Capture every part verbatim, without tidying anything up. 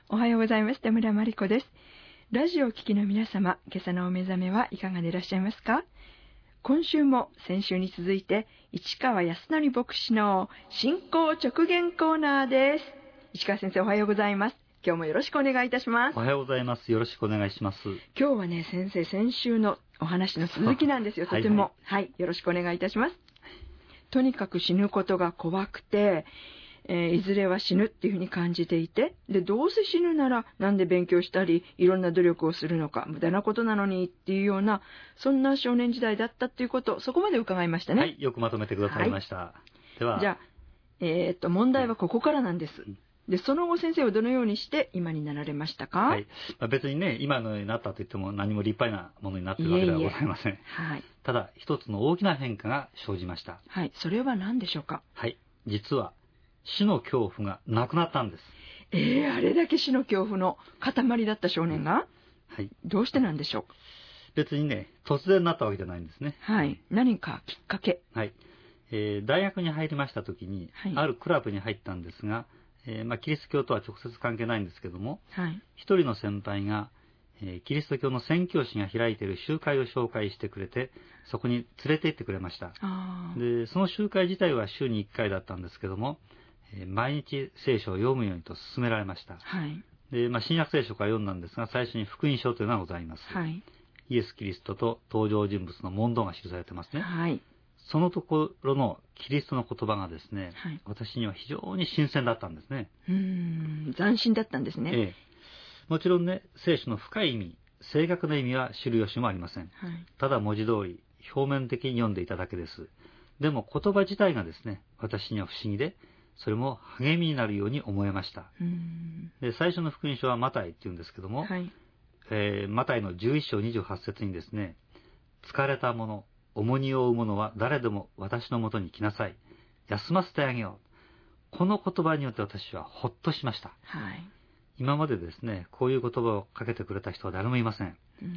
おはようございます。田村真理子です。ラジオを聴きの皆様、今朝のお目覚めはいかがでいらっしゃいますか？今週も先週に続いて、市川康則牧師の信仰直言コーナーです。市川先生、おはようございます。今日もよろしくお願いいたします。 おはようございます。よろしくお願いします。 今日はね、先生、先週のお話の続きなんですよ、とても。はい、はいはい、よろしくお願いいたします。とにかく死ぬことが怖くて、えー、いずれは死ぬっていうふうに感じていて、で、どうせ死ぬならなんで勉強したり、いろんな努力をするのか、無駄なことなのにっていうような、そんな少年時代だったっていうこと、そこまで伺いましたね。 はい、よくまとめてくださいました。はい、では、 じゃあ、えー、っと、問題はここからなんです。で、その後先生はどのようにして今になられましたか？ はい。まあ、別にね、今のようになったといっても何も立派なものになっているわけではございません。いえいえ、はい。ただ、一つの大きな変化が生じました。 はい。それは何でしょうか？ はい。実は、死の恐怖がなくなったんです。 えー、あれだけ死の恐怖の塊だった少年が、うん、はい。どうしてなんでしょう？ 別にね、突然なったわけじゃないんですね。 はい。何かきっかけ。 はい。えー、大学に入りましたときに、はい、あるクラブに入ったんですが、えーまあ、キリスト教とは直接関係ないんですけども、はい、一人の先輩が、えー、キリスト教の宣教師が開いている集会を紹介してくれて、そこに連れて行ってくれました。で、その集会自体は週にいっかいだったんですけども、えー、毎日聖書を読むようにと勧められました。はい、で、まあ、新約聖書から読んだんですが、最初に福音書というのがございます。はい、イエス・キリストと登場人物の問答が記されてますね。はい、そのところのキリストの言葉がですね、はい、私には非常に新鮮だったんですね。 うーん、斬新だったんですね。ええ、 もちろんね、聖書の深い意味、正確な意味は知る由もありません。はい、ただ文字通り、表面的に読んでいただけです。でも言葉自体がですね、私には不思議で、それも励みになるように思えました。うーん、で、最初の福音書はマタイっていうんですけども、はい、えー、マタイのじゅういっ章にじゅうはち節にですね、疲れた者、重荷を負う者は誰でも私のもとに来なさい。休ませてあげよう。この言葉によって私はほっとしました。はい、今までですね、こういう言葉をかけてくれた人は誰もいません。うん、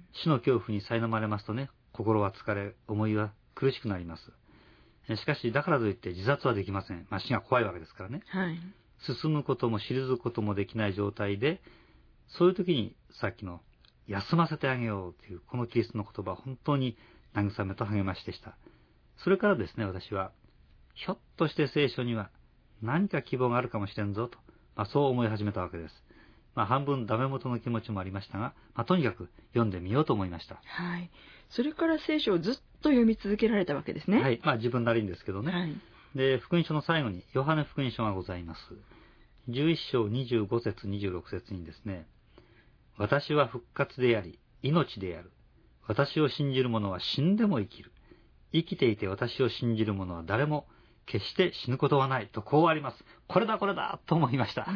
死の恐怖に苛まれますとね、心は疲れ、思いは苦しくなります。しかし、だからといって自殺はできません。まあ、死が怖いわけですからね。はい、進むことも退くこともできない状態で、そういう時にさっきの休ませてあげようというこのキリストの言葉は本当に慰めと励ましでした。それからですね、私は、ひょっとして聖書には何か希望があるかもしれんぞと、まあ、そう思い始めたわけです。まあ、半分ダメ元の気持ちもありましたが、まあ、とにかく読んでみようと思いました。 はい。それから聖書をずっと読み続けられたわけですね。 はい。まあ、自分なりんですけどね。はい。で、福音書の最後に、ヨハネ福音書がございます。じゅういっ章にじゅうご節にじゅうろく節にですね、私は復活であり、命である。私を信じる者は死んでも生きる。生きていて私を信じる者は誰も決して死ぬことはないとこうあります。これだこれだと思いました。 うん、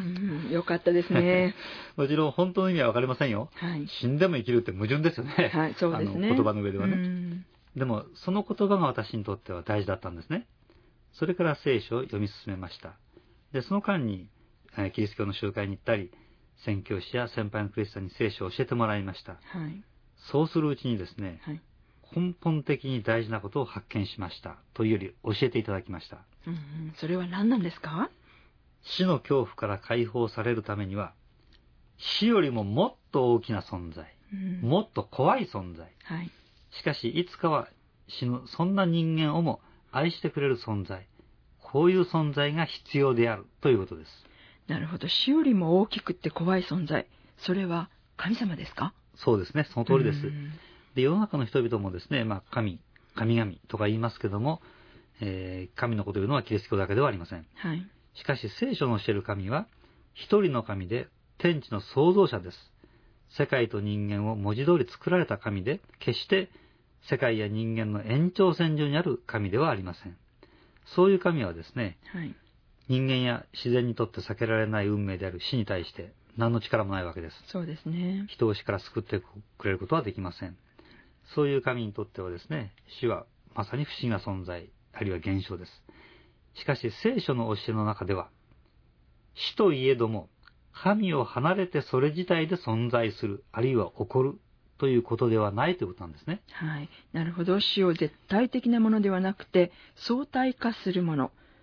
よかったですね。 もちろん本当の意味はわかりませんよ。はい、死んでも生きるって矛盾ですよね。 はい、そうですね。 あの言葉の上ではね。うん、でもその言葉が私にとっては大事だったんですね。それから聖書を読み進めました。で、その間にキリスト教の集会に行ったり、宣教師や先輩のクリスチャンに聖書を教えてもらいました。はい、そうするうちにですね、はい、根本的に大事なことを発見しましたというより教えていただきました。 うんうん、それは何なんですか？ 死の恐怖から解放されるためには、死よりももっと大きな存在、うん、もっと怖い存在、はい、しかしいつかは死ぬ、そんな人間をも愛してくれる存在、こういう存在が必要であるということです。 なるほど。死よりも大きくって怖い存在、それは神様ですか？ そうですね、その通りです。で、世の中の人々もですね、まあ、神、神々とか言いますけども、えー、神のことを言うのはキリスト教だけではありません。はい、しかし聖書の教える神は一人の神で天地の創造者です。世界と人間を文字通り作られた神で、決して世界や人間の延長線上にある神ではありません。そういう神はですね、はい、人間や自然にとって避けられない運命である死に対して何の力もないわけです。 そうですね。 人を死から救ってくれることはできません。そういう神にとってはですね、死はまさに不思議な存在、あるいは現象です。しかし聖書の教えの中では、死といえども神を離れてそれ自体で存在する、あるいは起こるということではないということなんですね。 はい、なるほど。死を絶対的なものではなくて相対化するもの、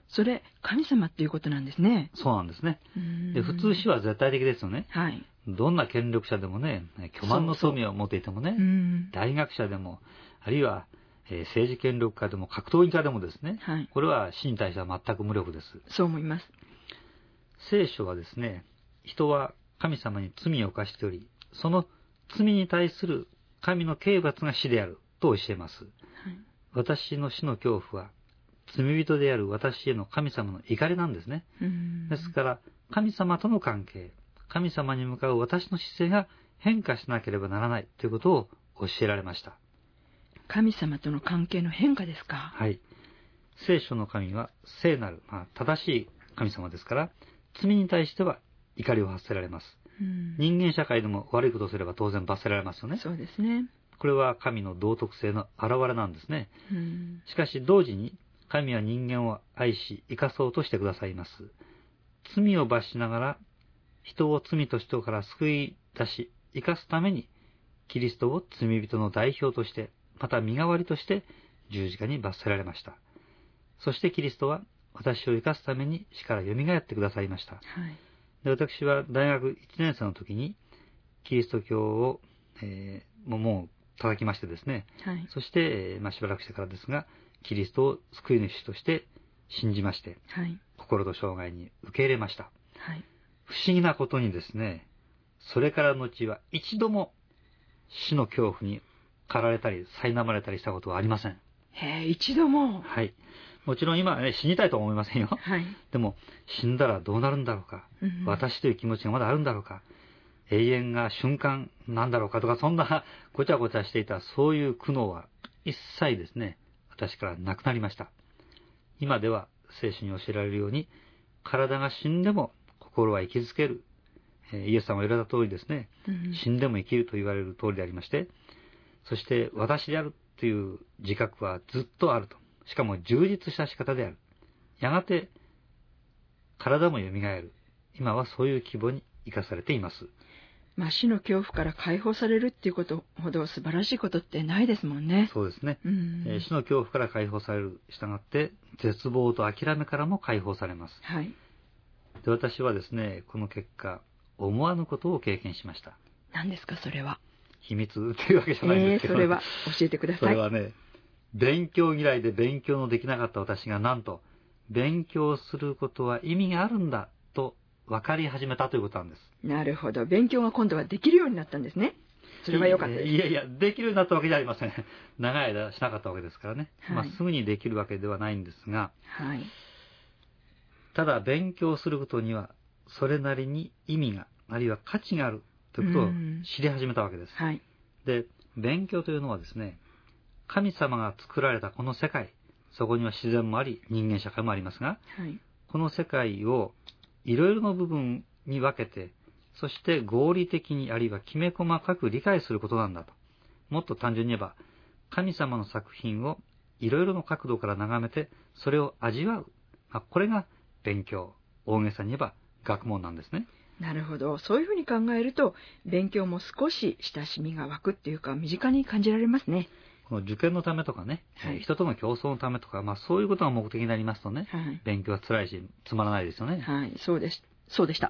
それ神様っていうことなんですね。 そうなんですね。で、普通死は絶対的ですよね。 はい。 どんな権力者でもね、巨万の富を持っていてもね、 そうそう、 大学者でも、あるいは、えー、政治権力家でも格闘技家でもですね、はい、これは死に対しては全く無力です。 そう思います。 聖書はですね、人は神様に罪を犯しており、その罪に対する神の刑罰が死であると教えます。はい、私の死の恐怖は、罪人である私への神様の怒りなんですね。ですから、神様との関係、神様に向かう私の姿勢が変化しなければならないということを教えられました。 神様との関係の変化ですか。 はい。聖書の神は聖なる、まあ、正しい神様ですから、罪に対しては怒りを発せられます。人間社会でも悪いことをすれば当然罰せられますよね。 そうですね。 これは神の道徳性の表れなんですね。しかし同時に神は人間を愛し生かそうとしてくださいます。罪を罰しながら人を罪と人から救い出し生かすためにキリストを罪人の代表としてまた身代わりとして十字架に罰せられました。そしてキリストは私を生かすために死からよみがえってくださいました。はい、で私は大学いちねん生の時にキリスト教を、えー、もう、もう叩きましてですね、はい、そして、えーまあ、しばらくしてからですがキリストを救い主として信じまして、はい、心と生涯に受け入れました。はい、不思議なことにですね、それからの後は一度も死の恐怖に駆られたり苛まれたりしたことはありません。 へえ、一度も。 はい。もちろん今はね、死にたいとは思いませんよ。はい。でも、死んだらどうなるんだろうか。うん、私という気持ちがまだあるんだろうか。永遠が瞬間なんだろうかとか、そんなごちゃごちゃしていたそういう苦悩は一切ですね、私からなくなりました。今では聖書に教えられるように、体が死んでも心は生き続ける。イエス様が言われた通りですね、うん、死んでも生きると言われる通りでありまして、そして私であるという自覚はずっとあると。しかも充実した仕方である。やがて体も蘇る。今はそういう希望に生かされています。 まあ、死の恐怖から解放されるっていうことほど素晴らしいことってないですもんね。 そうですね。うんえー、死の恐怖から解放される。したがって絶望と諦めからも解放されます。はい。で、私はですね、この結果、思わぬことを経験しました。 何ですか、それは。 秘密というわけじゃないんですけど、 えー、それは教えてください。 それはね、勉強嫌いで勉強のできなかった私がなんと勉強することは意味があるんだと分かり始めたということなんです。 なるほど。勉強が今度はできるようになったんですね。それは良かったです。 いやいや、できるようになったわけじゃありません。長い間しなかったわけですからね。はい、まあ、すぐにできるわけではないんですが、はい、ただ勉強することにはそれなりに意味が、あるいは価値があるということを知り始めたわけです。はい、で、勉強というのはですね、神様が作られたこの世界、そこには自然もあり、人間社会もありますが、はい、この世界をいろいろな部分に分けて、そして合理的にあるいはきめ細かく理解することなんだと。もっと単純に言えば、神様の作品をいろいろな角度から眺めて、それを味わう。まあ、これが勉強。大げさに言えば学問なんですね。 なるほど。そういうふうに考えると、勉強も少し親しみが湧くっていうか、身近に感じられますね。 この受験のためとかね、はい、人との競争のためとか、まあそういうことが目的になりますとね、はい、勉強は辛いし、つまらないですよね。 はい、そうです。そうでした。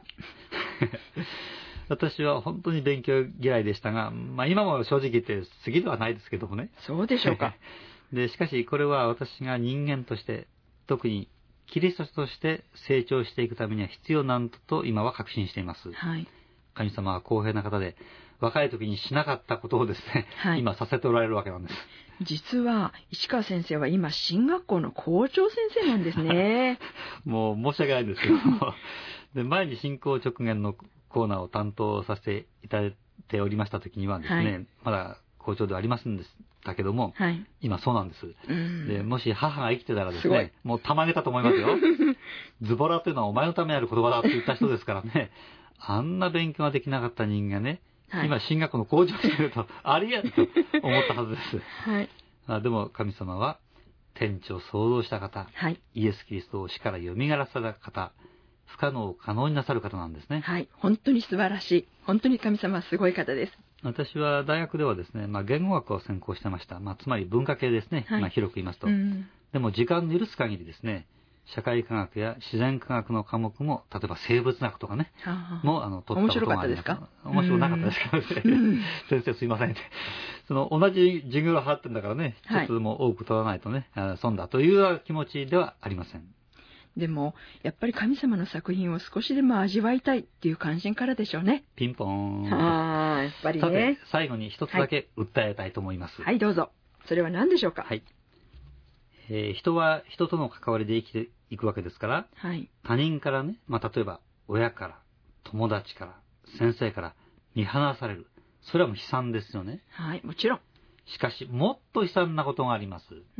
私は本当に勉強嫌いでしたが、まあ今も正直言って好きではないですけどもね。 そうでしょうか。 で、しかしこれは私が人間として、特にキリストとして成長していくためには必要なんだと今は確信しています。はい、神様は公平な方で、若い時にしなかったことをですね、はい、今させておられるわけなんです。 実は石川先生は今進学校の校長先生なんですね。 もう申し訳ないんですけどで、前に進行直前のコーナーを担当させていただいておりました時にはですね、はい、まだ校長ではありませんでしたけども、はい、今そうなんです。で、もし母が生きてたらですね、もうたまげたと思いますよ。ズボラというのはお前のためにある言葉だって言った人ですからね、あんな勉強ができなかった人間ね、はい、今進学校の校長してるとありえんと思ったはずです、はい、あでも神様は天地を創造した方、はい、イエス・キリストを死からよみがらされた方、不可能を可能になさる方なんですね。 はい、本当に素晴らしい。本当に神様はすごい方です。 私は大学ではですね、まあ、言語学を専攻してました。まあ、つまり文化系ですね、はい、まあ、広く言いますと、うん、でも時間の許す限りですね、 社会科学や自然科学の科目も、例えば生物学とかね、もあの取ったことがあります。面白かったですか？面白なかったですけどね。先生すいませんって。その同じ授業を払ってるんだからね、一つも多く取らないとね、はい、損だというような気持ちではありません。 でも、やっぱり神様の作品を少しでも味わいたいっていう関心からでしょうね。 ピンポーン。 ああ、やっぱりね。 さて、最後に一つだけ訴えたいと思います。 はい、はい、どうぞ。それは何でしょうか？ はい。えー、人は人との関わりで生きていくわけですから、はい、他人からね、まあ、例えば親から、友達から、先生から見放される。それはもう悲惨ですよね。 はい、もちろん。しかし、もっと悲惨なことがあります。 うん。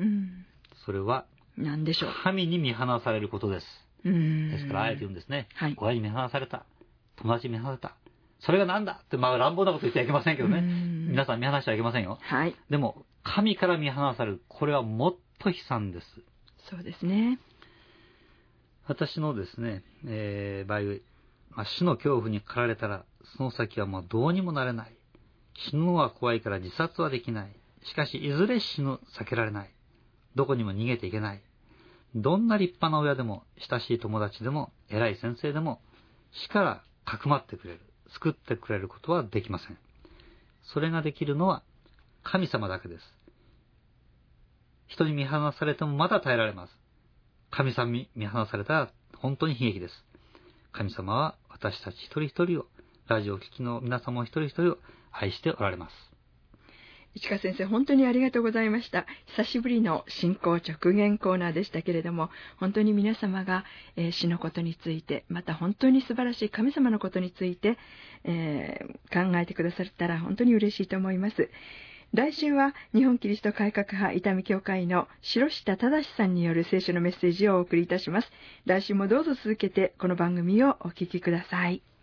それは、 何でしょう。 神に見放されることです。 うん。 ですから、あえて言うんですね。 はい。 親に見放された。友達に見放された。それが何だって、まあ乱暴なこと言ってはいけませんけどね。皆さん見放してはいけませんよ。 はい。 でも、神から見放される。これはもっと悲惨です。 そうですね。 私のですね、えー、場合、まあ、死の恐怖に駆られたら、その先はもうどうにもなれない。死ぬのは怖いから自殺はできない。しかし、いずれ死ぬ、避けられない。どこにも逃げていけない。どんな立派な親でも、親しい友達でも、偉い先生でも、死からかくまってくれる、救ってくれることはできません。それができるのは、神様だけです。人に見放されてもまだ耐えられます。神様に見放されたら本当に悲劇です。神様は私たち一人一人を、ラジオを聴きの皆様一人一人を愛しておられます。 市川先生、本当にありがとうございました。久しぶりの信仰直言コーナーでしたけれども、本当に皆様が、えー、死のことについて、また本当に素晴らしい神様のことについて、えー、考えてくださったら本当に嬉しいと思います。来週は日本キリスト改革派伊丹教会の城下忠さんによる聖書のメッセージをお送りいたします。来週もどうぞ続けてこの番組をお聞きください。